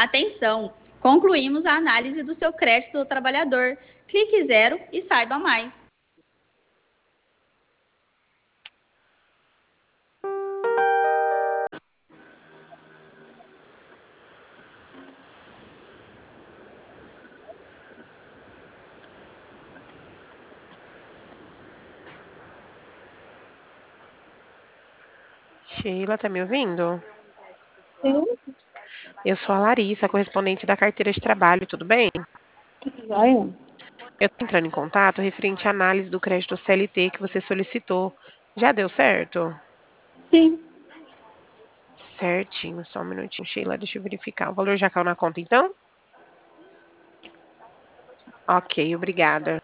Atenção! Concluímos a análise do seu crédito do trabalhador. Clique zero e saiba mais. Sheila, tá me ouvindo? Sim, Eu sou a Larissa, correspondente da carteira de trabalho, tudo bem? joia. Eu tô entrando em contato referente à análise do crédito CLT que você solicitou. Já deu certo? Sim, Certinho, só um minutinho, Sheila, deixa eu verificar. O valor já caiu na conta, então? Ok, obrigada.